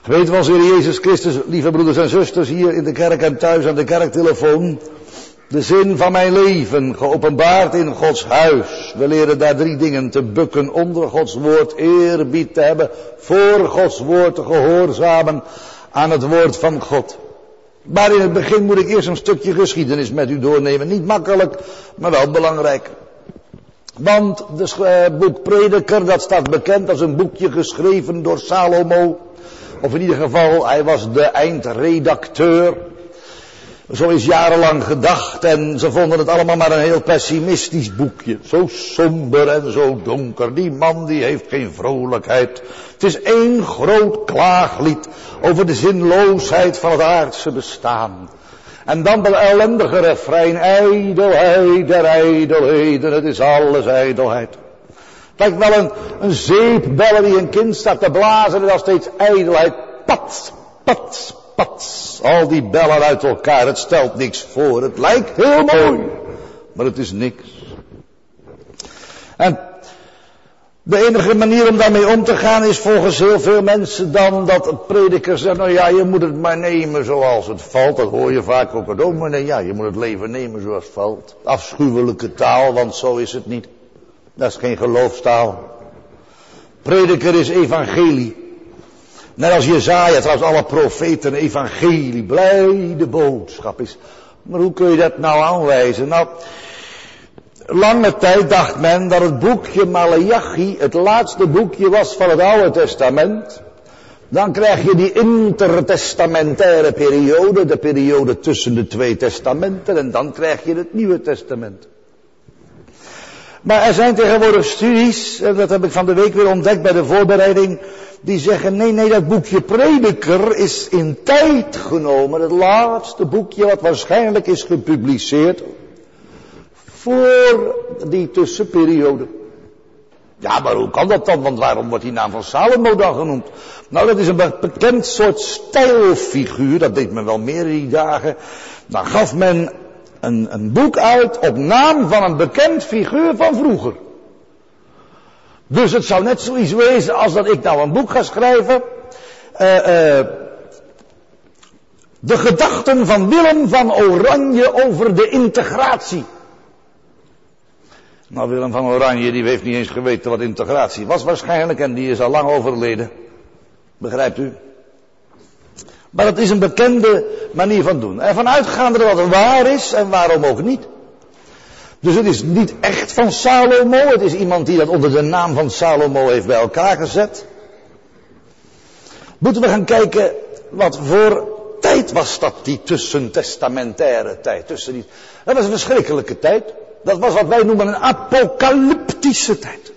Weet was Heer Jezus Christus, lieve broeders en zusters, hier in de kerk en thuis aan de kerktelefoon, de zin van mijn leven, geopenbaard in Gods huis. We leren daar 3 dingen: te bukken onder Gods woord, eerbied te hebben voor Gods woord, te gehoorzamen aan het woord van God. Maar in het begin moet ik eerst een stukje geschiedenis met u doornemen. Niet makkelijk, maar wel belangrijk. Want het boek Prediker, dat staat bekend als een boekje geschreven door Salomo. Of in ieder geval, hij was de eindredacteur. Zo is jarenlang gedacht en ze vonden het allemaal maar een heel pessimistisch boekje. Zo somber en zo donker. Die man die heeft geen vrolijkheid. Het is één groot klaaglied over de zinloosheid van het aardse bestaan. En dan dat ellendige refrein: ijdelheid der ijdelheden, het is alles ijdelheid. Het lijkt wel een zeepbellen die een kind staat te blazen en dan steeds ijdelheid. Pats, pats, pats. Al die bellen uit elkaar, het stelt niks voor. Het lijkt heel mooi, maar het is niks. En de enige manier om daarmee om te gaan is volgens heel veel mensen dan dat een prediker zegt: nou ja, je moet het maar nemen zoals het valt. Dat hoor je vaak ook. Maar ja, je moet het leven nemen zoals het valt. Afschuwelijke taal, want zo is het niet. Dat is geen geloofstaal. Prediker is evangelie. Net als Jesaja, trouwens alle profeten, evangelie, blijde boodschap is. Maar hoe kun je dat nou aanwijzen? Nou, lange tijd dacht men dat het boekje Maleachi het laatste boekje was van het Oude Testament. Dan krijg je die intertestamentaire periode, de periode tussen de 2 testamenten, en dan krijg je het Nieuwe Testament. Maar er zijn tegenwoordig studies, en dat heb ik van de week weer ontdekt bij de voorbereiding, die zeggen: nee, dat boekje Prediker is in tijd genomen, het laatste boekje wat waarschijnlijk is gepubliceerd voor die tussenperiode. Ja, maar hoe kan dat dan? Want waarom wordt die naam van Salomo dan genoemd? Nou, dat is een bekend soort stijlfiguur, dat deed men wel meer in die dagen. Dan gaf men een boek uit op naam van een bekend figuur van vroeger. Dus het zou net zoiets wezen als dat ik nou een boek ga schrijven. De gedachten van Willem van Oranje over de integratie. Nou, Willem van Oranje die heeft niet eens geweten wat integratie was waarschijnlijk, en die is al lang overleden. Begrijpt u? Maar dat is een bekende manier van doen. Ervan uitgaande dat het waar is, en waarom ook niet. Dus het is niet echt van Salomo, het is iemand die dat onder de naam van Salomo heeft bij elkaar gezet. Moeten we gaan kijken wat voor tijd was dat, die tussentestamentaire tijd. Dat was een verschrikkelijke tijd. Dat was wat wij noemen een apocalyptische tijd.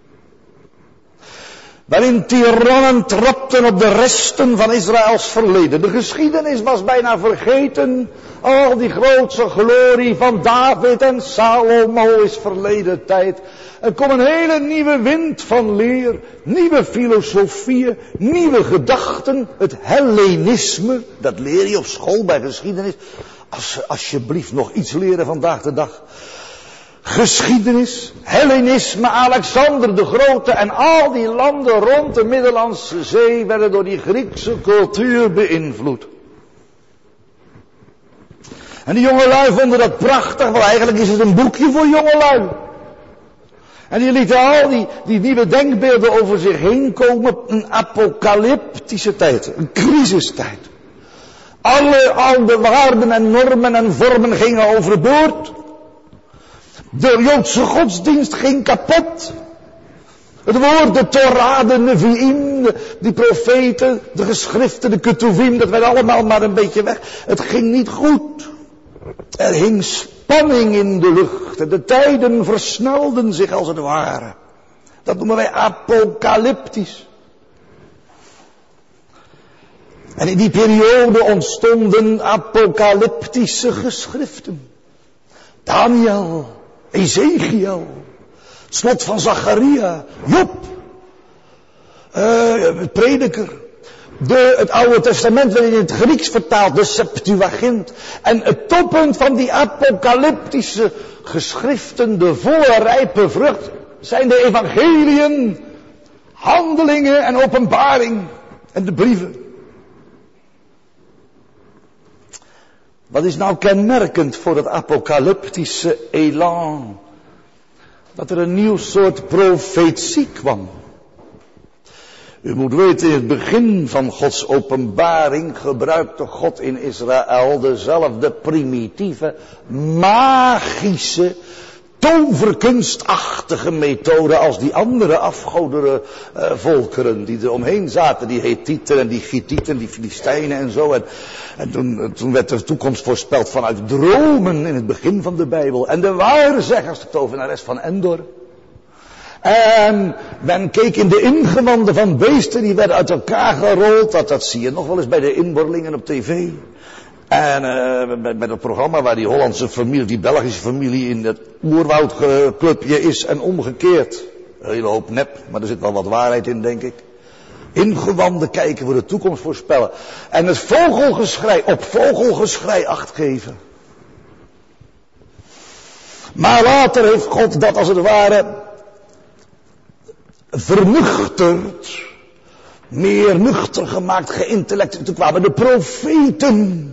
Waarin tirannen trapten op de resten van Israëls verleden. De geschiedenis was bijna vergeten. Al die grootse glorie van David en Salomo is verleden tijd. Er komt een hele nieuwe wind van leer. Nieuwe filosofieën. Nieuwe gedachten. Het Hellenisme. Dat leer je op school bij geschiedenis. Alsjeblieft nog iets leren vandaag de dag. Geschiedenis, Hellenisme, Alexander de Grote en al die landen rond de Middellandse Zee werden door die Griekse cultuur beïnvloed. En die jongelui vonden dat prachtig, want eigenlijk is het een boekje voor jongelui. En die lieten al die nieuwe denkbeelden over zich heen komen. Een apocalyptische tijd, een crisistijd. Alle oude waarden en normen en vormen gingen overboord. De Joodse godsdienst ging kapot. Het woord, de Torah, de Nevi'im, die profeten, de geschriften, de Ketuvim, dat werd allemaal maar een beetje weg. Het ging niet goed. Er hing spanning in de lucht en de tijden versnelden zich als het ware. Dat noemen wij apocalyptisch. En in die periode ontstonden apocalyptische geschriften. Daniel, Ezekiel, het slot van Zacharia, Job, het Prediker. Het Oude Testament werd in het Grieks vertaald, de Septuagint. En het toppunt van die apocalyptische geschriften, de volle rijpe vrucht, zijn de evangeliën, handelingen en openbaring en de brieven. Wat is nou kenmerkend voor het apocalyptische elan? Dat er een nieuw soort profetie kwam. U moet weten, in het begin van Gods openbaring gebruikte God in Israël dezelfde primitieve, magische, toverkunstachtige methode als die andere afgodere volkeren die er omheen zaten. Die Hethieten en die Gietieten, die Filistijnen en zo. En toen werd de toekomst voorspeld vanuit dromen in het begin van de Bijbel. En de waarzeggers, de tovenares van Endor. En men keek in de ingewanden van beesten, die werden uit elkaar gerold. Dat zie je nog wel eens bij de inboorlingen op tv. En met het programma waar die Hollandse familie, die Belgische familie in het oerwoudclubje is en omgekeerd. Een hele hoop nep, maar er zit wel wat waarheid in, denk ik. Ingewanden kijken voor de toekomst voorspellen. En het vogelgeschrei, op vogelgeschrei acht geven. Maar later heeft God dat als het ware vernuchterd, meer nuchter gemaakt, geïntellectueerd. Toen kwamen de profeten.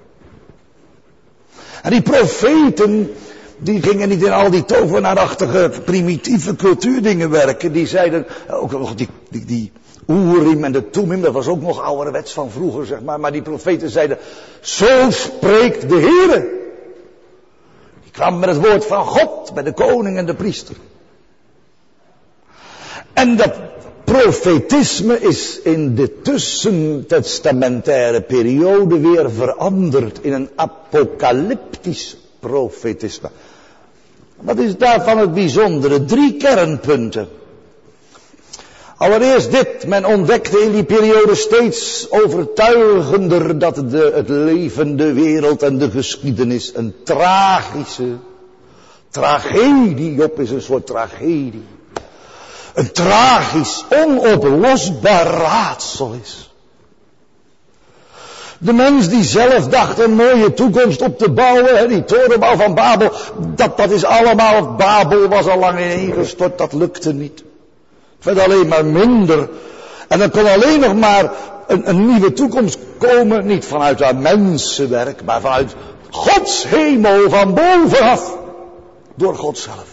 En die profeten, die gingen niet in al die tovenaarachtige, primitieve cultuurdingen werken. Die zeiden, ook nog die Urim en de Tumim, dat was ook nog ouderwets van vroeger, zeg maar. Maar die profeten zeiden, zo spreekt de Heere. Die kwam met het woord van God, bij de koning en de priester. En dat profetisme is in de tussentestamentaire periode weer veranderd in een apocalyptisch profetisme. Wat is daarvan het bijzondere? 3 kernpunten. Allereerst dit, men ontdekte in die periode steeds overtuigender dat het leven, de wereld en de geschiedenis een tragische tragedie, Job is een soort tragedie. Een tragisch, onoplosbaar raadsel is. De mens die zelf dacht een mooie toekomst op te bouwen, die torenbouw van Babel, dat is allemaal, Babel was al lang ineengestort, dat lukte niet. Het werd alleen maar minder. En er kon alleen nog maar een nieuwe toekomst komen, niet vanuit haar mensenwerk, maar vanuit Gods hemel van bovenaf, door God zelf.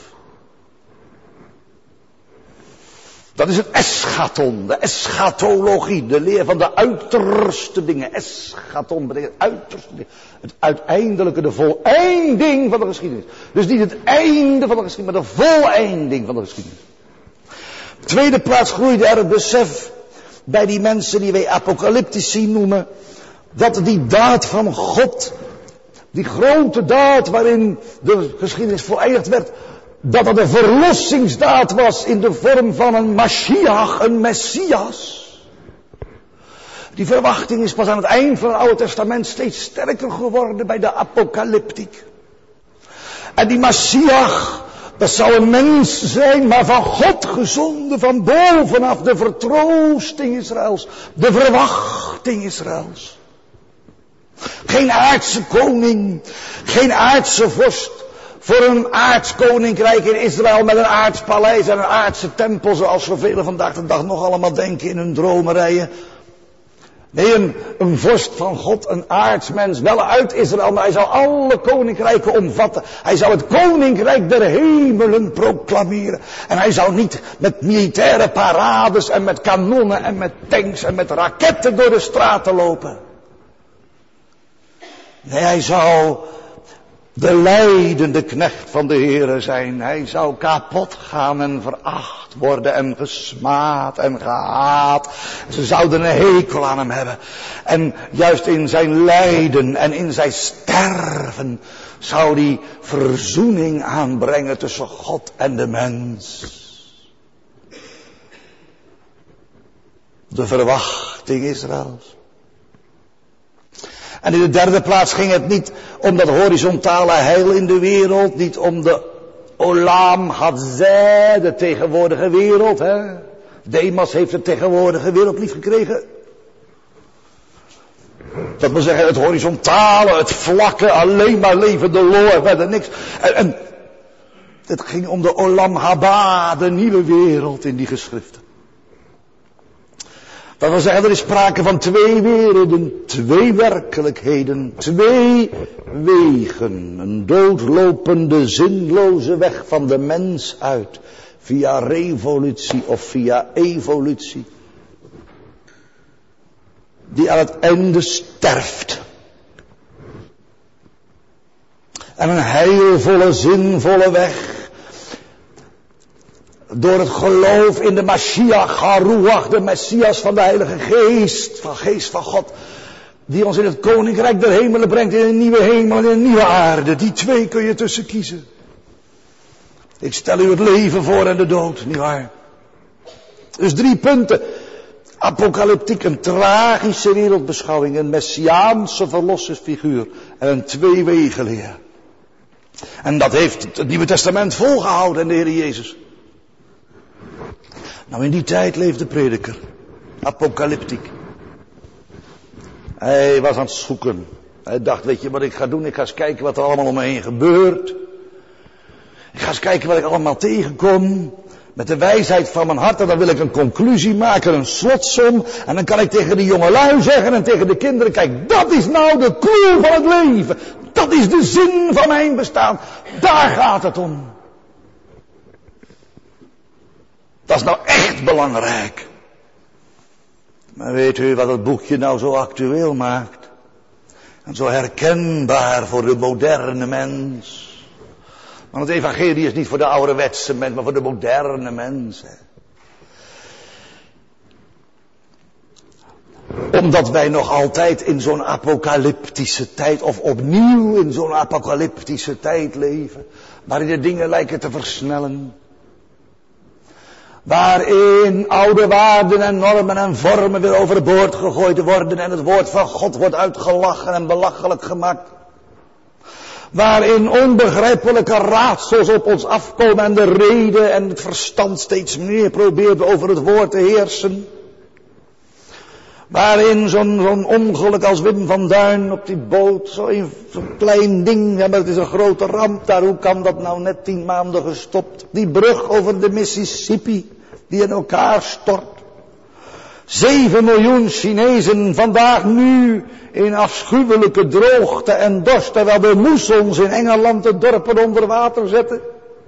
Dat is het eschaton, de eschatologie, de leer van de uiterste dingen. Eschaton betekent uiterste dingen. Het uiteindelijke, de voleinding van de geschiedenis. Dus niet het einde van de geschiedenis, maar de voleinding van de geschiedenis. Op tweede plaats groeide er het besef bij die mensen die wij apocalyptici noemen, dat die daad van God, die grote daad waarin de geschiedenis voleindigd werd, dat het een verlossingsdaad was in de vorm van een Mashiach, een Messias. Die verwachting is pas aan het eind van het Oude Testament steeds sterker geworden bij de apocalyptiek. En die Mashiach, dat zou een mens zijn, maar van God gezonden, van bovenaf, de vertroosting Israëls, de verwachting Israëls. Geen aardse koning, geen aardse vorst, voor een aards koninkrijk in Israël met een aards paleis en een aardse tempel, zoals zoveel vandaag de dag nog allemaal denken in hun dromerijen. Nee, een vorst van God, een aardsmens, wel uit Israël, maar hij zou alle koninkrijken omvatten. Hij zou het koninkrijk der hemelen proclameren. En hij zou niet met militaire parades en met kanonnen en met tanks en met raketten door de straten lopen. Nee, hij zou de lijdende knecht van de Heere zijn. Hij zou kapot gaan en veracht worden en gesmaad en gehaat. Ze zouden een hekel aan hem hebben. En juist in zijn lijden en in zijn sterven zou die verzoening aanbrengen tussen God en de mens. De verwachting Israëls. En in de derde plaats ging het niet om dat horizontale heil in de wereld, niet om de Olam Hazeh, de tegenwoordige wereld. Hè? Demas heeft de tegenwoordige wereld lief gekregen. Dat wil zeggen het horizontale, het vlakke, alleen maar levende loor, verder niks. En het ging om de Olam Haba, de nieuwe wereld in die geschriften. Dat wil zeggen, er is sprake van twee werelden, twee werkelijkheden, twee wegen. Een doodlopende, zinloze weg van de mens uit, via revolutie of via evolutie. Die aan het einde sterft. En een heilvolle, zinvolle weg. Door het geloof in de Mashiach, Haruach, de Messias van de Heilige Geest van God. Die ons in het Koninkrijk der Hemelen brengt, in een nieuwe hemel en in een nieuwe aarde. Die twee kun je tussen kiezen. Ik stel u het leven voor en de dood, nietwaar? Dus 3 punten. Apocalyptiek, een tragische wereldbeschouwing, een messiaanse verlossersfiguur en een tweewegenleer. En dat heeft het Nieuwe Testament volgehouden en de Heer Jezus. Nou, in die tijd leefde prediker. Apocalyptiek. Hij was aan het zoeken. Hij dacht, weet je wat ik ga doen? Ik ga eens kijken wat er allemaal om me heen gebeurt. Ik ga eens kijken wat ik allemaal tegenkom. Met de wijsheid van mijn hart. En dan wil ik een conclusie maken, een slotsom. En dan kan ik tegen de jongelui zeggen en tegen de kinderen. Kijk, dat is nou de clue van het leven. Dat is de zin van mijn bestaan. Daar gaat het om. Dat is nou echt belangrijk. Maar weet u wat het boekje nou zo actueel maakt? En zo herkenbaar voor de moderne mens. Want het evangelie is niet voor de ouderwetse mens, maar voor de moderne mens. Omdat wij nog altijd in zo'n apocalyptische tijd, of opnieuw in zo'n apocalyptische tijd leven. Waarin de dingen lijken te versnellen. Waarin oude waarden en normen en vormen weer overboord gegooid worden en het woord van God wordt uitgelachen en belachelijk gemaakt. Waarin onbegrijpelijke raadsels op ons afkomen en de reden en het verstand steeds meer probeert over het woord te heersen. Waarin zo'n ongeluk als Wim van Duin op die boot, zo'n klein ding, ja maar het is een grote ramp daar, hoe kan dat nou net 10 maanden gestopt? Die brug over de Mississippi, die in elkaar stort. 7 miljoen Chinezen vandaag nu in afschuwelijke droogte en dorst, terwijl de moessons in Engeland de dorpen onder water zetten.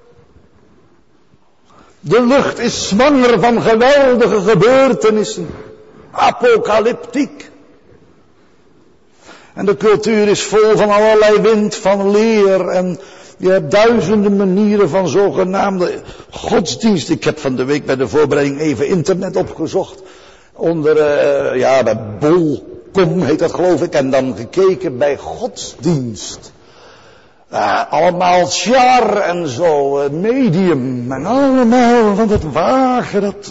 De lucht is zwanger van geweldige gebeurtenissen. Apocalyptiek. En de cultuur is vol van allerlei wind van leer en je hebt duizenden manieren van zogenaamde godsdienst. Ik heb van de week bij de voorbereiding even internet opgezocht. Onder, bij Bol.com heet dat geloof ik. En dan gekeken bij godsdienst. Allemaal char en zo, medium. En allemaal van dat wagen, dat...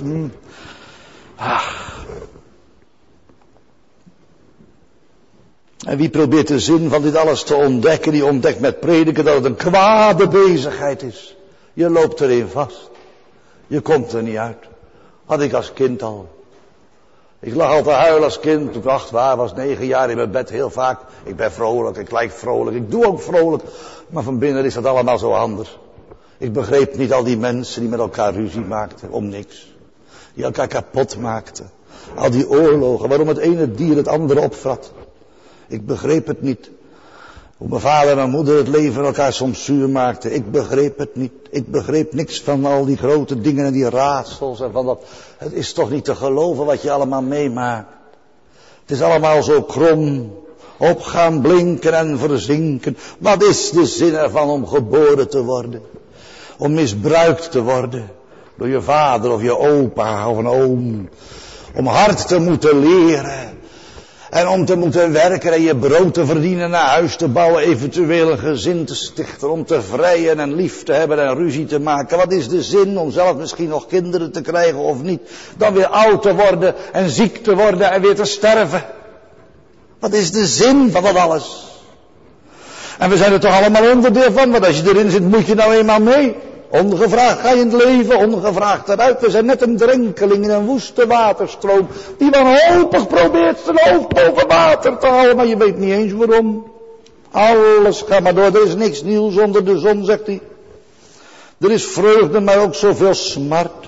En wie probeert de zin van dit alles te ontdekken, die ontdekt met prediken dat het een kwade bezigheid is. Je loopt erin vast. Je komt er niet uit. Had ik als kind al. Ik lag al te huilen als kind, toen ik 8 was, 9 jaar in mijn bed heel vaak. Ik ben vrolijk, ik lijk vrolijk, ik doe ook vrolijk. Maar van binnen is dat allemaal zo anders. Ik begreep niet al die mensen die met elkaar ruzie maakten, om niks. Die elkaar kapot maakten. Al die oorlogen, waarom het ene dier het andere opvrat. Ik begreep het niet. Hoe mijn vader en mijn moeder het leven elkaar soms zuur maakten. Ik begreep het niet. Ik begreep niks van al die grote dingen en die raadsels en van dat. Het is toch niet te geloven wat je allemaal meemaakt. Het is allemaal zo krom. Opgaan, blinken en verzinken. Wat is de zin ervan om geboren te worden? Om misbruikt te worden. Door je vader of je opa of een oom. Om hard te moeten leren. En om te moeten werken en je brood te verdienen, naar huis te bouwen, eventueel een gezin te stichten, om te vrijen en lief te hebben en ruzie te maken. Wat is de zin om zelf misschien nog kinderen te krijgen of niet? Dan weer oud te worden en ziek te worden en weer te sterven. Wat is de zin van dat alles? En we zijn er toch allemaal onderdeel van, want als je erin zit moet je nou eenmaal mee. Ongevraagd ga je in het leven, ongevraagd eruit. We zijn net een drenkeling in een woeste waterstroom. Die wanhopig probeert zijn hoofd boven water te houden. Maar je weet niet eens waarom. Alles gaat maar door. Er is niks nieuws onder de zon, zegt hij. Er is vreugde, maar ook zoveel smart.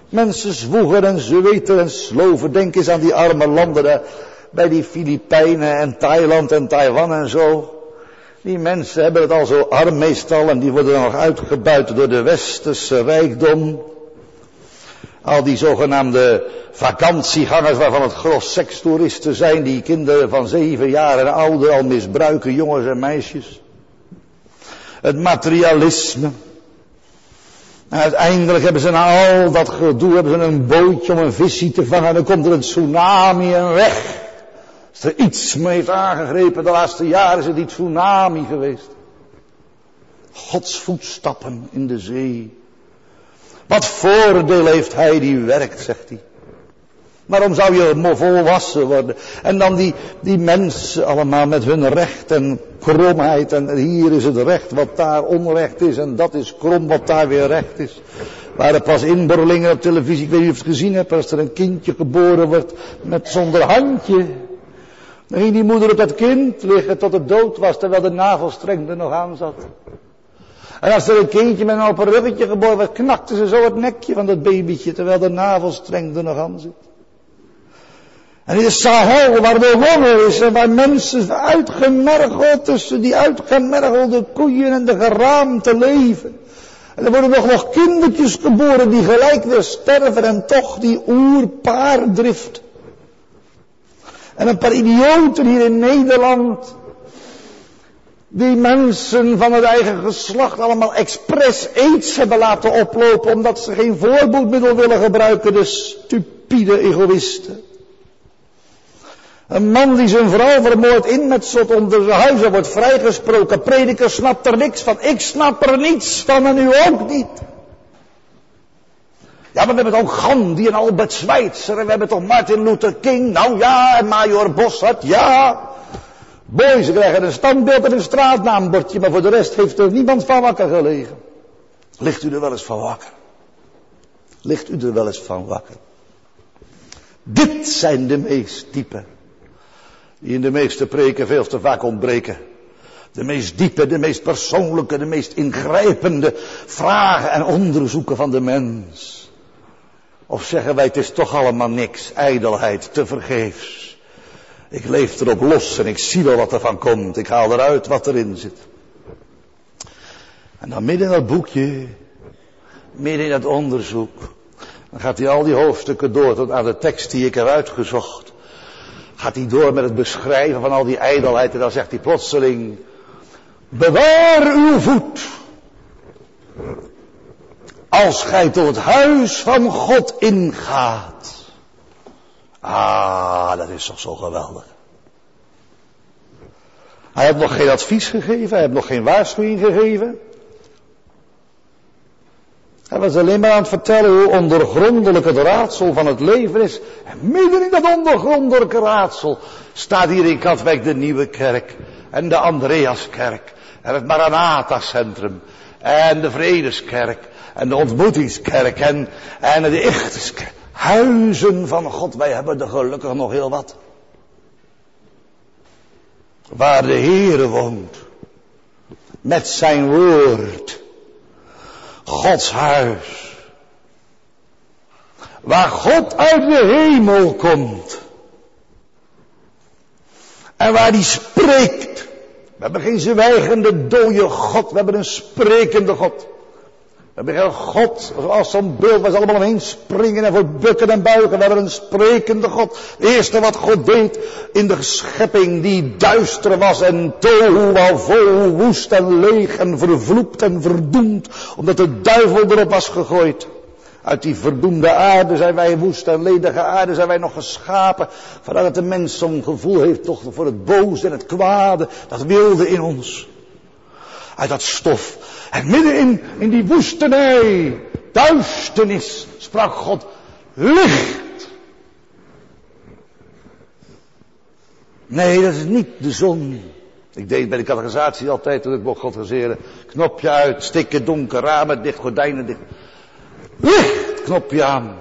Mensen zwoegen en zweten en sloven. Denk eens aan die arme landen daar, bij die Filipijnen en Thailand en Taiwan en zo. Die mensen hebben het al zo arm meestal en die worden dan nog uitgebuit door de westerse rijkdom. Al die zogenaamde vakantiegangers waarvan het gros sekstoeristen zijn, die kinderen van 7 jaar en ouder al misbruiken, jongens en meisjes. Het materialisme. En uiteindelijk hebben ze na al dat gedoe, hebben ze een bootje om een visje te vangen en dan komt er een tsunami en weg. Als er iets me heeft aangegrepen de laatste jaren is het die tsunami geweest. Gods voetstappen in de zee. Wat voordeel heeft hij die werkt, zegt hij. Waarom zou je volwassen worden? En dan die mensen allemaal met hun recht en kromheid. En hier is het recht wat daar onrecht is. En dat is krom wat daar weer recht is. Waren pas inborrelingen op televisie. Ik weet niet of je het gezien hebt. Als er een kindje geboren wordt met zonder handje. Dan ging die moeder op dat kind liggen tot het dood was. Terwijl de navelstreng er nog aan zat. En als er een kindje met een open ruggetje geboren werd, knakte ze zo het nekje van dat babytje, terwijl de navelstreng er nog aan zit. En in de Sahel, waar de honger is en waar mensen uitgemergeld tussen die uitgemergelde koeien en de geraamte leven. En er worden nog kindertjes geboren die gelijk weer sterven en toch die oerpaardrift. En een paar idioten hier in Nederland, die mensen van het eigen geslacht allemaal expres aids hebben laten oplopen, omdat ze geen voorboedmiddel willen gebruiken, de stupide egoïsten. Een man die zijn vrouw vermoordt inmetselt onder zijn huizen wordt vrijgesproken. Prediker snapt er niks van. Ik snap er niets van en u ook niet. Ja, maar we hebben toch Gandhi en Albert Schweitzer en we hebben toch Martin Luther King. Nou ja, en Major Bossart, ja. Boy, ze krijgen een standbeeld en een straatnaambordje, maar voor de rest heeft er niemand van wakker gelegen. Ligt u er wel eens van wakker? Ligt u er wel eens van wakker? Dit zijn de meest diepe, die in de meeste preken veel te vaak ontbreken. De meest diepe, de meest persoonlijke, de meest ingrijpende vragen en onderzoeken van de mens. Of zeggen wij, het is toch allemaal niks, ijdelheid, tevergeefs. Ik leef erop los en ik zie wel wat er van komt. Ik haal eruit wat erin zit. En dan midden in dat boekje, midden in dat onderzoek, dan gaat hij al die hoofdstukken door tot aan de tekst die ik heb uitgezocht. Gaat hij door met het beschrijven van al die ijdelheid en dan zegt hij plotseling, bewaar uw voet, als gij tot het huis van God ingaat. Ah, dat is toch zo geweldig. Hij heeft nog geen advies gegeven, hij heeft nog geen waarschuwing gegeven. Hij was alleen maar aan het vertellen hoe ondergrondelijk het raadsel van het leven is. En midden in dat ondergrondelijke raadsel staat hier in Katwijk de Nieuwe Kerk. En de Andreaskerk. En het Maranatha-centrum. En de Vredeskerk. En de Ontmoetingskerk. En de Ichteskerk. Huizen van God, wij hebben er gelukkig nog heel wat. Waar de Heere woont. Met zijn woord. Gods huis. Waar God uit de hemel komt. En waar hij spreekt. We hebben geen zwijgende dode God. We hebben een sprekende God. We hebben geen God zoals zo'n beeld waar ze allemaal omheen springen en voor bukken en buigen. We hebben een sprekende God. Het eerste wat God deed in de schepping die duister was en tohu wavohu, woest en leeg en vervloekt en verdoemd. Omdat de duivel erop was gegooid. Uit die verdoemde aarde zijn wij, woest en ledige aarde zijn wij nog geschapen. Vanuit de mens zo'n gevoel heeft toch voor het boze en het kwade, dat wilde in ons. Uit dat stof. En midden in die woestenij, duisternis, sprak God, licht. Nee, dat is niet de zon. Ik deed bij de catechisatie altijd, toen ik mocht godgezeren, knopje uit, stikken donker, ramen dicht, gordijnen dicht. Licht, knopje aan.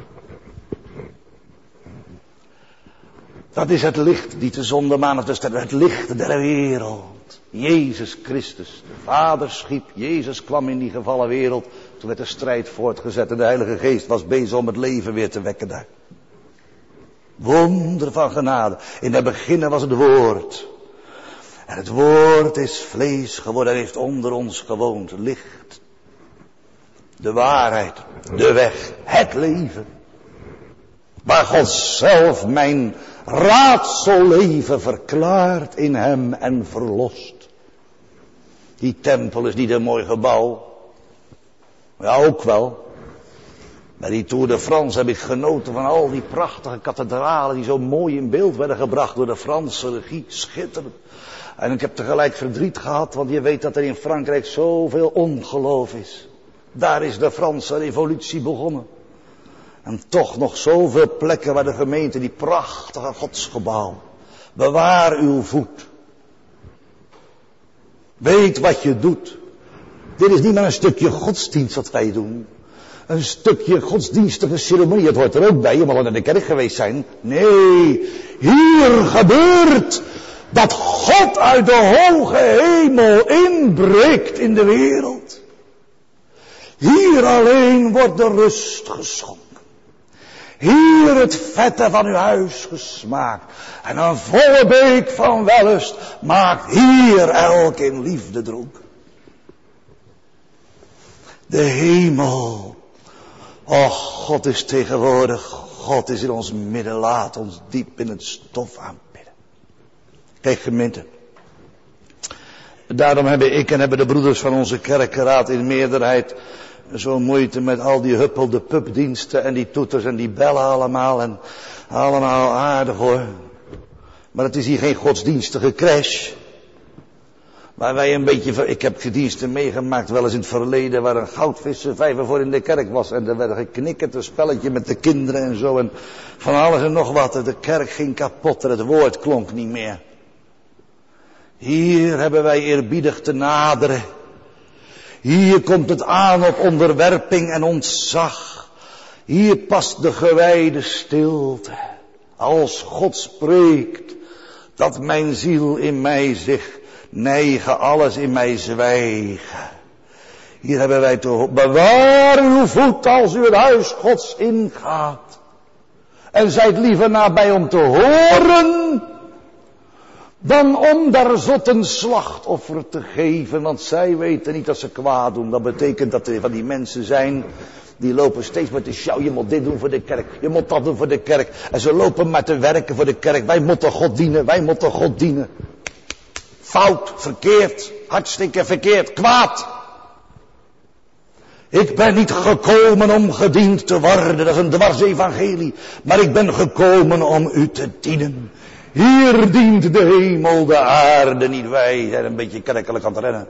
Dat is het licht, die de zon de manifesteert, het licht der wereld. Jezus Christus, de Vader schiep, Jezus kwam in die gevallen wereld, Toen werd de strijd voortgezet en de Heilige Geest was bezig om het leven weer te wekken daar. Wonder van genade. In het begin was het woord. En het woord is vlees geworden en heeft onder ons gewoond. Licht. De waarheid. De weg. Het leven. Waar God zelf mijn raadselleven verklaart in hem en verlost. Die tempel is niet een mooi gebouw. Ja, ook wel. Bij die Tour de France heb ik genoten van al die prachtige kathedralen die zo mooi in beeld werden gebracht door de Franse regie. Schitterend. En ik heb tegelijk verdriet gehad, want je weet dat er in Frankrijk zoveel ongeloof is. Daar is de Franse revolutie begonnen. En toch nog zoveel plekken waar de gemeente die prachtige godsgebouw. Bewaar uw voet. Weet wat je doet. Dit is niet maar een stukje godsdienst wat wij doen. Een stukje godsdienstige ceremonie. Het hoort er ook bij. Je mag wel naar de kerk geweest zijn. Nee, hier gebeurt dat God uit de hoge hemel inbreekt in de wereld. Hier alleen wordt de rust geschonken. Hier het vette van uw huis gesmaakt. En een volle beek van wellust maakt hier elk in liefde dronken. De hemel. Och, God is tegenwoordig. God is in ons midden. Laat ons diep in het stof aanbidden. Kijk gemeente. Daarom hebben ik en hebben de broeders van onze kerkenraad in meerderheid zo'n moeite met al die huppelde pubdiensten en die toeters en die bellen allemaal. En allemaal aardig hoor. Maar het is hier geen godsdienstige crash. Maar wij een beetje, ik heb diensten meegemaakt wel eens in het verleden waar een goudvissenvijver voor in de kerk was. En er werd geknikkerd, een spelletje met de kinderen en zo. En van alles en nog wat. De kerk ging kapot en het woord klonk niet meer. Hier hebben wij eerbiedig te naderen. Hier komt het aan op onderwerping en ontzag. Hier past de gewijde stilte. Als God spreekt, dat mijn ziel in mij zich neigen, alles in mij zwijgen. Hier hebben wij te bewaar uw voet als u het huis Gods ingaat. En zijt liever nabij om te horen, dan om daar zot een slachtoffer te geven. Want zij weten niet dat ze kwaad doen. Dat betekent dat er van die mensen zijn die lopen steeds met de sjouw. Je moet dit doen voor de kerk. Je moet dat doen voor de kerk. En ze lopen maar te werken voor de kerk. Wij moeten God dienen. Wij moeten God dienen. Fout, verkeerd, hartstikke verkeerd, kwaad. Ik ben niet gekomen om gediend te worden. Dat is een dwarsevangelie. Maar ik ben gekomen om u te dienen. Hier dient de hemel de aarde, niet wij zijn een beetje kerkelijk aan het rennen.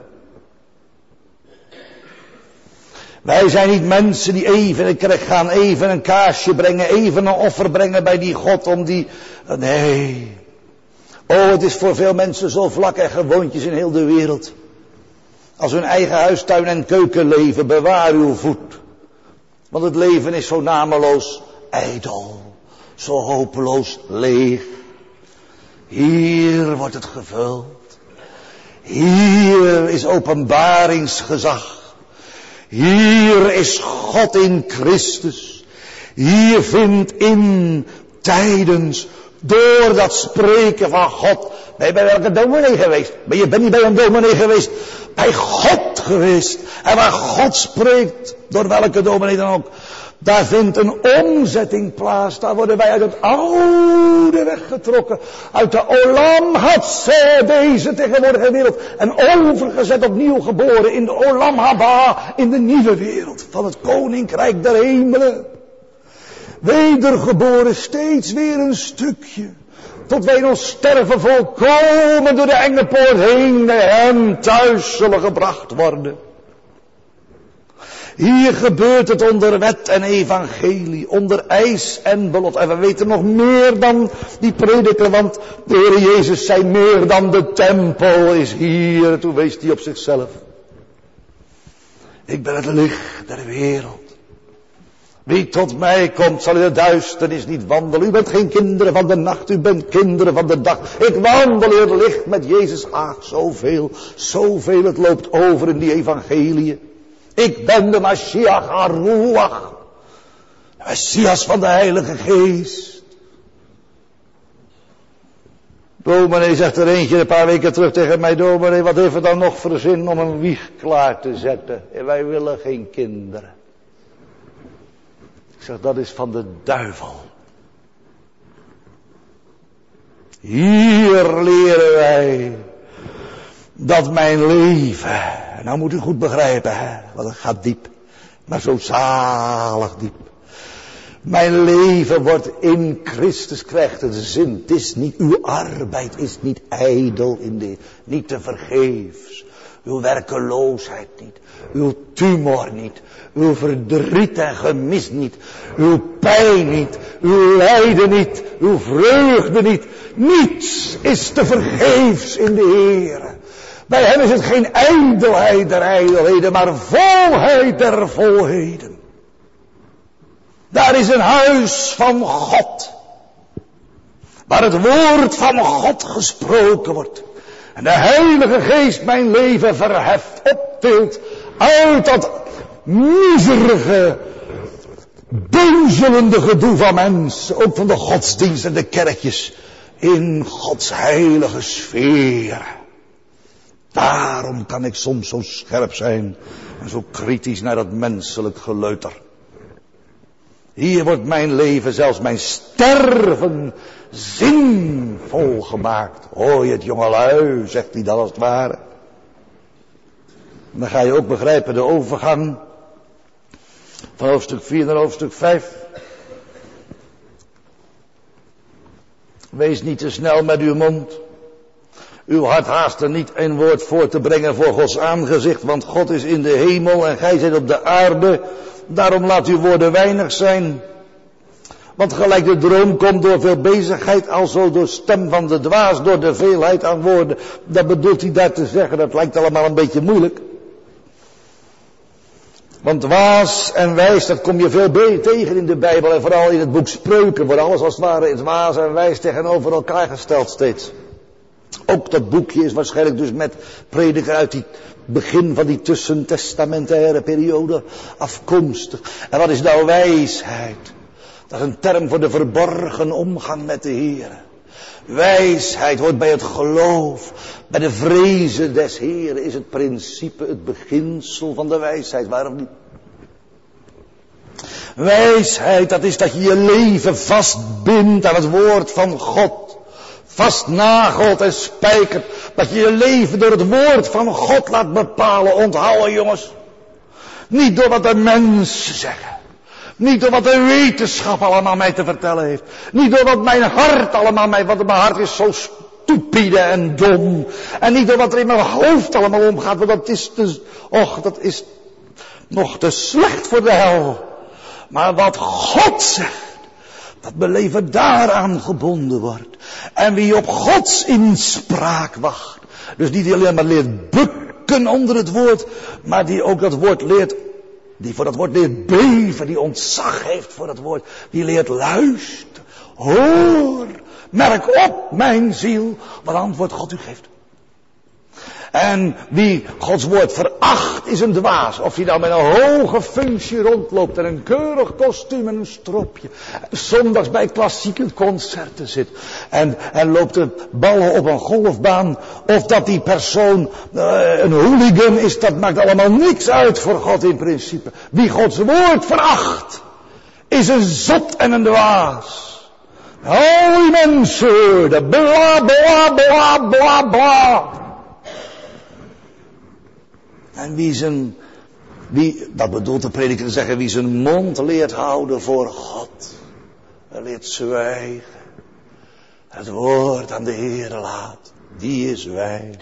Wij zijn niet mensen die even in de kerk gaan, even een kaarsje brengen, even een offer brengen bij die God om die... Nee. Oh, het is voor veel mensen zo vlak en gewoontjes in heel de wereld. Als hun eigen huistuin en keuken leven, bewaar uw voet. Want het leven is zo nameloos ijdel, zo hopeloos leeg. Hier wordt het gevuld. Hier is openbaringsgezag. Hier is God in Christus. Hier vindt in tijdens door dat spreken van God. Ben je bij welke dominee geweest? Je bent niet bij een dominee geweest. Bij God geweest. En waar God spreekt, door welke dominee dan ook. Daar vindt een omzetting plaats. Daar worden wij uit het oude weggetrokken. Uit de Olam Hatzeh, deze tegenwoordige wereld. En overgezet opnieuw geboren in de Olam Haba. In de nieuwe wereld van het koninkrijk der hemelen. Wedergeboren steeds weer een stukje. Tot wij in ons sterven volkomen door de enge poort heen naar hem thuis zullen gebracht worden. Hier gebeurt het onder wet en evangelie, onder eis en belofte. En we weten nog meer dan die prediker, want de Heer Jezus zei meer dan de tempel is hier. Toen wees hij op zichzelf. Ik ben het licht der wereld. Wie tot mij komt, zal in de duisternis niet wandelen. U bent geen kinderen van de nacht, u bent kinderen van de dag. Ik wandel in het licht met Jezus. Ach, zoveel, het loopt over in die evangelie. Ik ben de Mashiach HaRuach. De Messias van de Heilige Geest. Dominee, zegt er eentje een paar weken terug tegen mij: dominee, wat heeft er dan nog voor zin om een wieg klaar te zetten? En wij willen geen kinderen. Ik zeg, dat is van de duivel. Hier leren wij dat mijn leven, nou moet u goed begrijpen, hè, want het gaat diep, maar zo zalig diep. Mijn leven wordt in Christus, krijgt een zin. Het is niet, uw arbeid is niet ijdel in de, niet te vergeefs. Uw werkeloosheid niet, uw tumor niet, uw verdriet en gemis niet, uw pijn niet, uw lijden niet, uw vreugde niet. Niets is te vergeefs in de Heer. Bij hem is het geen ijdelheid der ijdelheden, maar volheid der volheden. Daar is een huis van God, waar het woord van God gesproken wordt. En de Heilige Geest mijn leven verheft, optilt uit dat miserige, beuzelende gedoe van mensen, ook van de godsdienst en de kerkjes, in Gods heilige sfeer. Daarom kan ik soms zo scherp zijn en zo kritisch naar dat menselijk geleuter. Hier wordt mijn leven, zelfs mijn sterven, zinvol gemaakt. Hoor je het, jongelui, zegt hij dan als het ware. Dan ga je ook begrijpen de overgang van hoofdstuk 4 naar hoofdstuk 5. Wees niet te snel met uw mond. Uw hart haast er niet een woord voor te brengen voor Gods aangezicht, want God is in de hemel en gij zijt op de aarde. Daarom laat uw woorden weinig zijn. Want gelijk de droom komt door veel bezigheid, alzo door stem van de dwaas, door de veelheid aan woorden. Dat bedoelt hij daar te zeggen, dat lijkt allemaal een beetje moeilijk. Want dwaas en wijs, dat kom je veel tegen in de Bijbel en vooral in het boek Spreuken, wordt alles als het ware dwaas en wijs tegenover elkaar gesteld steeds. Ook dat boekje is waarschijnlijk dus met prediker uit die begin van die tussentestamentaire periode afkomstig. En wat is nou wijsheid? Dat is een term voor de verborgen omgang met de Heer. Wijsheid hoort bij het geloof, bij de vrezen des Heeren is het principe, het beginsel van de wijsheid, waarom niet? Wijsheid, dat is dat je je leven vastbindt aan het woord van God. Vastnagelt en spijkert. Dat je je leven door het woord van God laat bepalen. Onthouden, jongens. Niet door wat de mensen zeggen. Niet door wat de wetenschap allemaal mij te vertellen heeft. Niet door wat mijn hart allemaal mij, want mijn hart is zo stupide en dom. En niet door wat er in mijn hoofd allemaal omgaat, want dat is dat is nog te slecht voor de hel. Maar wat God zegt, dat mijn leven daaraan gebonden wordt. En wie op Gods inspraak wacht. Dus niet alleen maar leert bukken onder het woord, maar die ook dat woord leert, die voor dat woord leert beven, die ontzag heeft voor dat woord, die leert luisteren. Hoor, merk op mijn ziel, wat antwoord God u geeft. En wie Gods woord veracht is een dwaas. Of hij nou met een hoge functie rondloopt en een keurig kostuum en een stropje. Zondags bij klassieke concerten zit. En loopt de ballen op een golfbaan. Of dat die persoon een hooligan is. Dat maakt allemaal niks uit voor God in principe. Wie Gods woord veracht is een zot en een dwaas. Al die mensen. De bla bla bla bla bla. En dat bedoelt de prediker te zeggen, wie zijn mond leert houden voor God. En leert zwijgen. Het woord aan de Heer laat. Die is wijs.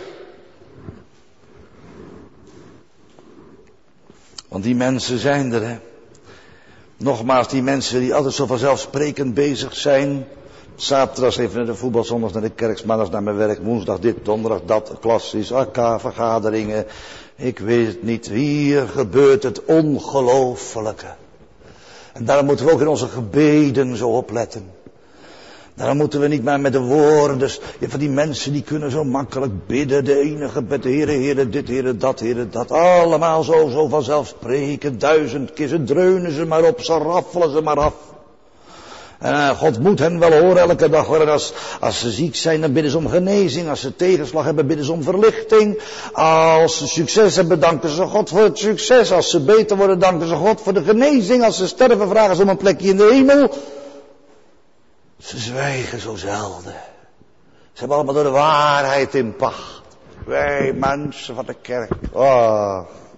Want die mensen zijn er, hè. Nogmaals, die mensen die altijd zo vanzelfsprekend bezig zijn. Zaterdags even naar de voetbal, zondags naar de kerk, maandags naar mijn werk, woensdag dit, donderdag dat, klassisch, AK, vergaderingen. Ik weet het niet. Hier gebeurt het ongelooflijke. En daarom moeten we ook in onze gebeden zo opletten. Daarom moeten we niet maar met de woorden, van die mensen die kunnen zo makkelijk bidden, de ene gebed, Heere, dit, Heere, dat, allemaal zo vanzelfsprekend, 1000 keer, ze dreunen ze maar op, ze raffelen ze maar af. En God moet hen wel horen elke dag, hoor. Als ze ziek zijn, dan bidden ze om genezing. Als ze tegenslag hebben, bidden ze om verlichting. Als ze succes hebben, danken ze God voor het succes. Als ze beter worden, danken ze God voor de genezing. Als ze sterven, vragen ze om een plekje in de hemel. Ze zwijgen zo zelden. Ze hebben allemaal door de waarheid in pacht. Wij mensen van de kerk. Oh.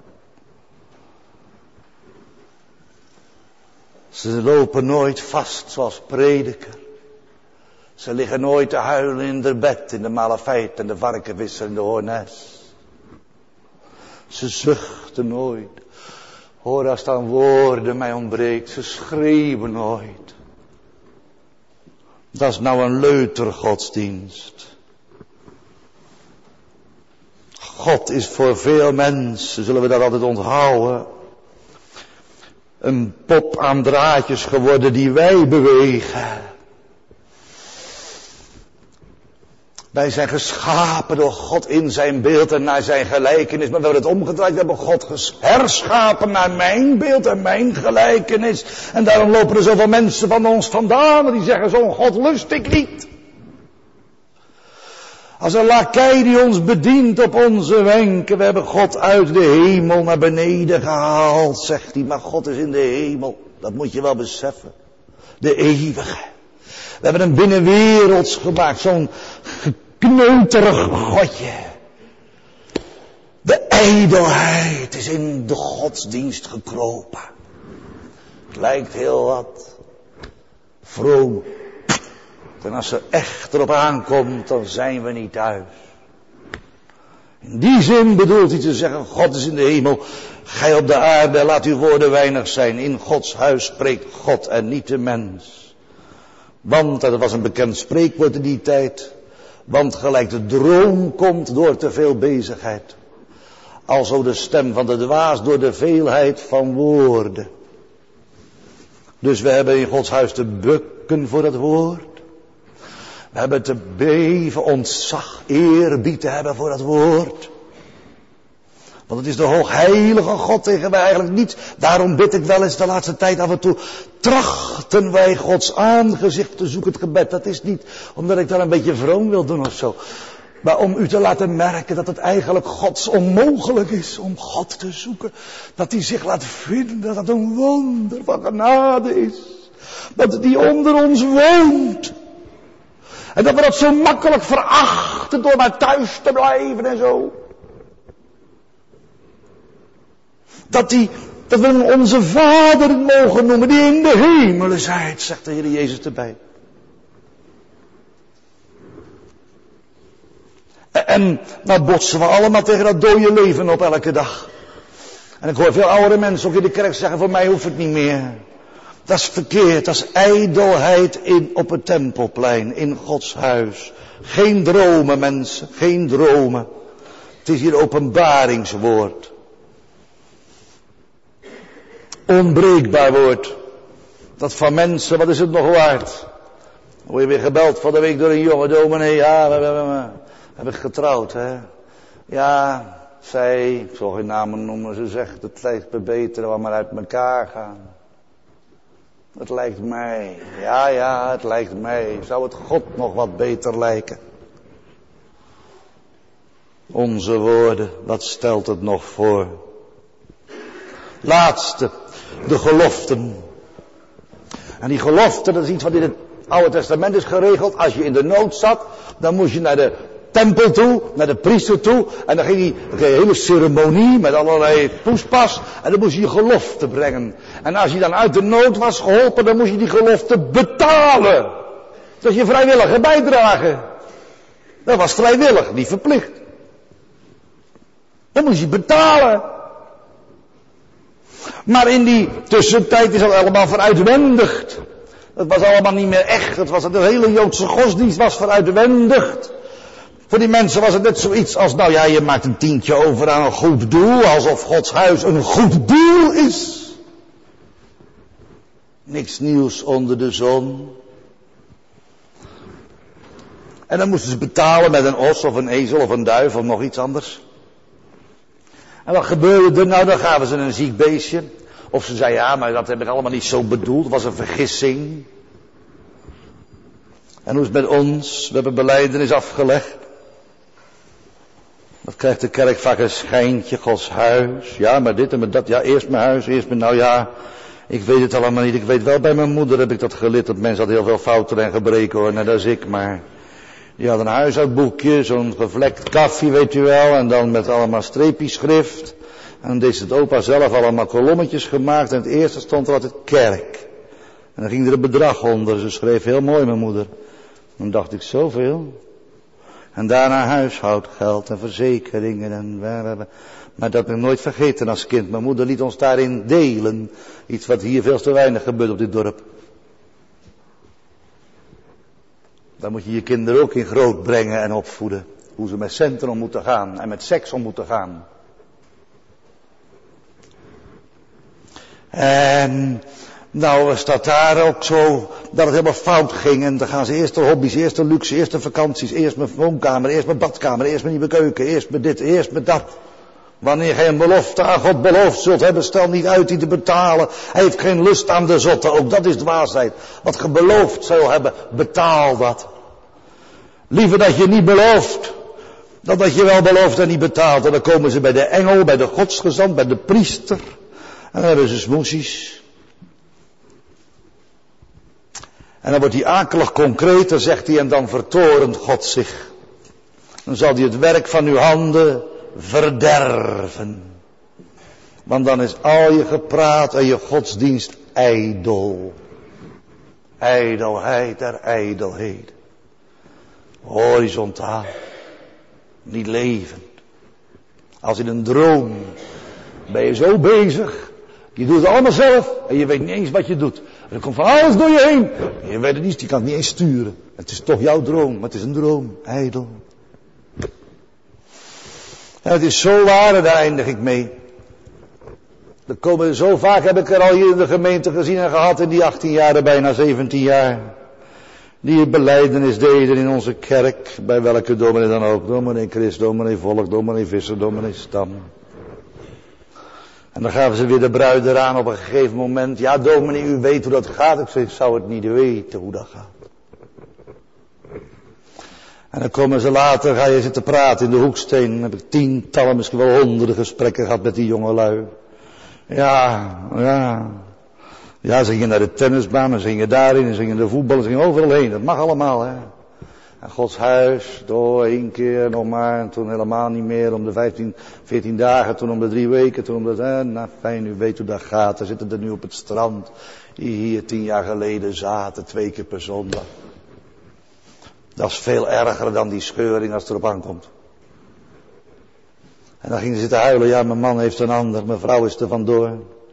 Ze lopen nooit vast zoals prediker. Ze liggen nooit te huilen in haar bed, in de malafeit en de varkenvisser en de hoornes. Ze zuchten nooit. Hoor, als dan woorden mij ontbreekt, ze schreeuwen nooit. Dat is nou een leutergodsdienst. God is voor veel mensen, zullen we dat altijd onthouden, een pop aan draadjes geworden die wij bewegen. Wij zijn geschapen door God in zijn beeld en naar zijn gelijkenis. Maar we hebben het omgedraaid. We hebben God herschapen naar mijn beeld en mijn gelijkenis. En daarom lopen er zoveel mensen van ons vandaan. Die zeggen, zo'n God lust ik niet. Als een lakei die ons bedient op onze wenken. We hebben God uit de hemel naar beneden gehaald, zegt hij. Maar God is in de hemel. Dat moet je wel beseffen. De eeuwige. We hebben een binnenwerelds gemaakt. Zo'n gekneuterig godje. De ijdelheid is in de godsdienst gekropen. Het lijkt heel wat vroom. En als er echt erop aankomt, dan zijn we niet thuis. In die zin bedoelt hij te zeggen, God is in de hemel, gij op de aarde, laat uw woorden weinig zijn. In Gods huis spreekt God en niet de mens. Want, dat was een bekend spreekwoord in die tijd, want gelijk de droom komt door te veel bezigheid. Alzo de stem van de dwaas door de veelheid van woorden. Dus we hebben in Gods huis te bukken voor het woord. We hebben te beven, ontzag, eerbied te hebben voor het woord. Want het is de hoogheilige God tegen wij eigenlijk niet. Daarom bid ik wel eens de laatste tijd af en toe. Trachten wij Gods aangezicht te zoeken, het gebed. Dat is niet omdat ik daar een beetje vroom wil doen of zo. Maar om u te laten merken dat het eigenlijk Gods onmogelijk is om God te zoeken. Dat hij zich laat vinden, dat het een wonder van genade is. Dat hij onder ons woont. En dat we dat zo makkelijk verachten door maar thuis te blijven en zo. Dat we hem onze Vader mogen noemen die in de hemelen zijt, zegt de Heer Jezus erbij. En nou botsen we allemaal tegen dat dode leven op elke dag. En ik hoor veel oudere mensen ook in de kerk zeggen, voor mij hoeft het niet meer. Dat is verkeerd, dat is ijdelheid op het tempelplein, in Gods huis. Geen dromen mensen, geen dromen. Het is hier openbaringswoord. Onbreekbaar woord. Dat van mensen, wat is het nog waard? Word je weer gebeld van de week door een jonge dominee. Ja, we hebben getrouwd, hè. Ja, zij, ik zal geen namen noemen, ze zegt, het lijkt me beter we maar uit elkaar gaan. Het lijkt mij, ja, het lijkt mij. Zou het God nog wat beter lijken? Onze woorden, wat stelt het nog voor? Laatste, de geloften. En die geloften, dat is iets wat in het Oude Testament is geregeld. Als je in de nood zat, dan moest je naar de tempel toe, naar de priester toe. En dan ging je een hele ceremonie met allerlei poespas. En dan moest je je gelofte brengen. En als je dan uit de nood was geholpen, dan moest je die gelofte betalen. Dat is je vrijwillige bijdrage. Dat was vrijwillig, niet verplicht. Dan moest je betalen. Maar in die tussentijd is dat allemaal veruitwendigd. Dat was allemaal niet meer echt. De hele Joodse godsdienst was veruitwendigd. Voor die mensen was het net zoiets als, nou ja, je maakt een tientje over aan een goed doel. Alsof Gods huis een goed doel is. Niks nieuws onder de zon. En dan moesten ze betalen met een os of een ezel of een duif of nog iets anders. En wat gebeurde er? Nou, dan gaven ze een ziek beestje. Of ze zei, ja, maar dat heb ik allemaal niet zo bedoeld. Het was een vergissing. En hoe is het met ons? We hebben belijdenis afgelegd. Wat krijgt de kerk vaak een schijntje, Gods huis. Ja, maar dit en maar dat. Ja, eerst mijn huis, eerst mijn... Nou ja, ik weet het allemaal niet. Ik weet wel, bij mijn moeder heb ik dat geleerd. Dat mensen hadden heel veel fouten en gebreken hoor. Net als ik, maar... Die had een huishoudboekje, zo'n gevlekt kaffie, weet u wel. En dan met allemaal streepjeschrift. En dan deed het opa zelf allemaal kolommetjes gemaakt. En het eerste stond er altijd kerk. En dan ging er een bedrag onder. Ze schreef heel mooi, mijn moeder. Dan dacht ik, zoveel. En daarna huishoudgeld en verzekeringen en... Maar dat heb ik nooit vergeten als kind. Mijn moeder liet ons daarin delen. Iets wat hier veel te weinig gebeurt op dit dorp. Daar moet je je kinderen ook in groot brengen en opvoeden. Hoe ze met centen om moeten gaan en met seks om moeten gaan. En nou staat daar ook zo dat het helemaal fout ging. En dan gaan ze eerst de hobby's, eerst de luxe, eerst de vakanties, eerst mijn woonkamer, eerst mijn badkamer, eerst mijn nieuwe keuken, eerst met dit, eerst met dat. Wanneer gij een belofte aan God beloofd zult hebben, stel niet uit die te betalen. Hij heeft geen lust aan de zotte, ook dat is dwaasheid. Wat ge beloofd zou hebben, betaal dat. Liever dat je niet belooft, dan dat je wel belooft en niet betaalt. En dan komen ze bij de engel, bij de godsgezant, bij de priester. En dan hebben ze smoesies. En dan wordt hij akelig concreet, dan zegt hij, en dan vertorent God zich. Dan zal hij het werk van uw handen verderven. Want dan is al je gepraat en je godsdienst ijdel. Ijdelheid der ijdelheden. Horizontaal. Niet levend. Als in een droom ben je zo bezig. Je doet het allemaal zelf en je weet niet eens wat je doet. Er komt van alles door je heen. En je weet het niet, je kan het niet eens sturen. Het is toch jouw droom, maar het is een droom. Ijdel. En het is zo waar en daar eindig ik mee. Er komen zo vaak, heb ik er al hier in de gemeente gezien en gehad in die 18 jaar, bijna 17 jaar. Die het belijdenis deden in onze kerk, bij welke dominee dan ook. Dominee Christ, dominee Volk, dominee Visser, dominee Stam. En dan gaven ze weer de bruid eraan op een gegeven moment. Ja, dominee, u weet hoe dat gaat. Ik zei, ik zou het niet weten hoe dat gaat. En dan komen ze later, ga je zitten praten in de Hoeksteen. Dan heb ik tientallen, misschien wel honderden gesprekken gehad met die jongelui. Ja. Ja, ze gingen naar de tennisbaan, en ze gingen daarin, en ze gingen de voetbal, en ze gingen overal heen. Dat mag allemaal, hè. En Gods huis, door 1 keer nog maar, en toen helemaal niet meer, om de 14 dagen, toen om de 3 weken, toen om de, nou fijn, u weet hoe dat gaat. We zitten er nu op het strand, die hier 10 jaar geleden zaten, 2 keer per zondag. Dat is veel erger dan die scheuring als het erop aankomt. En dan gingen ze zitten huilen, ja, mijn man heeft een ander, mijn vrouw is er vandoor.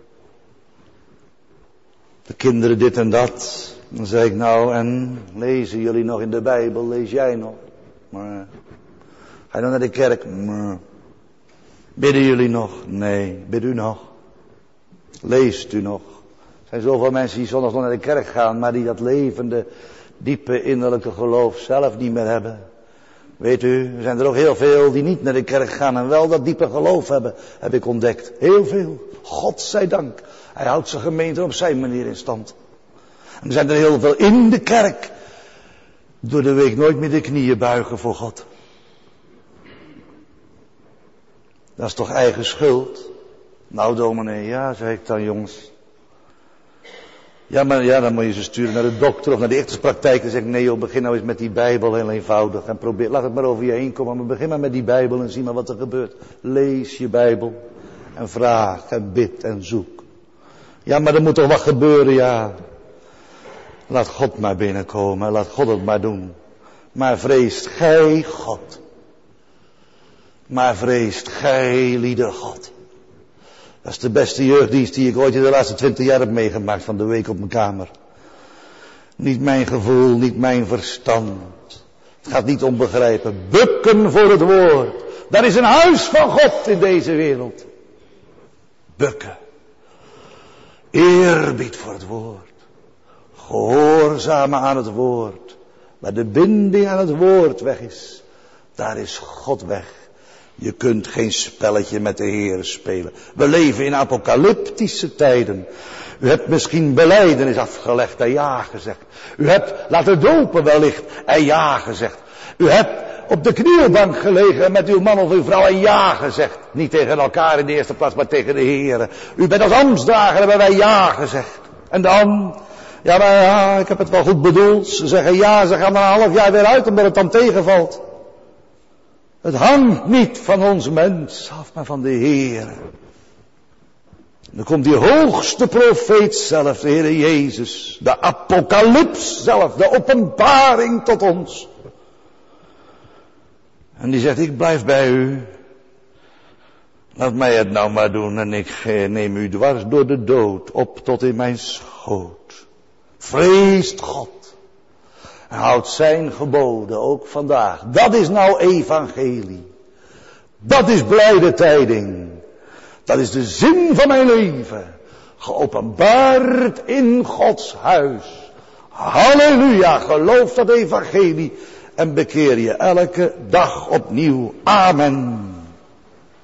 De kinderen dit en dat. Dan zei ik, nou, en lezen jullie nog in de Bijbel? Lees jij nog? Maar ga je nog naar de kerk? Maar bidden jullie nog? Nee, bid u nog? Leest u nog? Er zijn zoveel mensen die zondags nog naar de kerk gaan, maar die dat levende, diepe innerlijke geloof zelf niet meer hebben. Weet u, er zijn er ook heel veel die niet naar de kerk gaan en wel dat diepe geloof hebben, heb ik ontdekt. Heel veel. God zij dank. Hij houdt zijn gemeente op zijn manier in stand. En er zijn er heel veel in de kerk. Door de week nooit meer de knieën buigen voor God. Dat is toch eigen schuld? Nou dominee, ja, zei ik dan jongens. Ja, maar ja, dan moet je ze sturen naar de dokter of naar de echtingspraktijk. Dan zeg ik, nee joh, begin nou eens met die Bijbel, heel eenvoudig. En probeer, laat het maar over je heen komen. Maar begin maar met die Bijbel en zie maar wat er gebeurt. Lees je Bijbel. En vraag en bid en zoek. Ja, maar er moet toch wat gebeuren, ja. Laat God maar binnenkomen, laat God het maar doen. Maar vreest gij God. Maar vreest gij lieder God. Dat is de beste jeugddienst die ik ooit in de laatste 20 jaar heb meegemaakt van de week op mijn kamer. Niet mijn gevoel, niet mijn verstand. Het gaat niet om begrijpen. Bukken voor het woord. Daar is een huis van God in deze wereld. Bukken. Eerbied voor het woord. Gehoorzamen aan het woord. Waar de binding aan het woord weg is, daar is God weg. Je kunt geen spelletje met de Heer spelen. We leven in apocalyptische tijden. U hebt misschien belijdenis afgelegd en ja gezegd. U hebt laten dopen wellicht en ja gezegd. U hebt op de knielbank gelegen met uw man of uw vrouw en ja gezegd. Niet tegen elkaar in de eerste plaats, maar tegen de Heer. U bent als ambtsdrager, hebben wij ja gezegd. En dan, ja maar ja, ik heb het wel goed bedoeld. Ze zeggen ja, ze gaan maar een half jaar weer uit omdat het dan tegenvalt. Het hangt niet van ons mens af, maar van de Heer. Dan komt die hoogste profeet zelf, de Heer Jezus. De apocalyps zelf, de openbaring tot ons. En die zegt, ik blijf bij u. Laat mij het nou maar doen en ik neem u dwars door de dood op tot in mijn schoot. Vreest God. En houdt zijn geboden ook vandaag. Dat is nou evangelie. Dat is blijde tijding. Dat is de zin van mijn leven. Geopenbaard in Gods huis. Halleluja, geloof dat evangelie. En bekeer je elke dag opnieuw. Amen.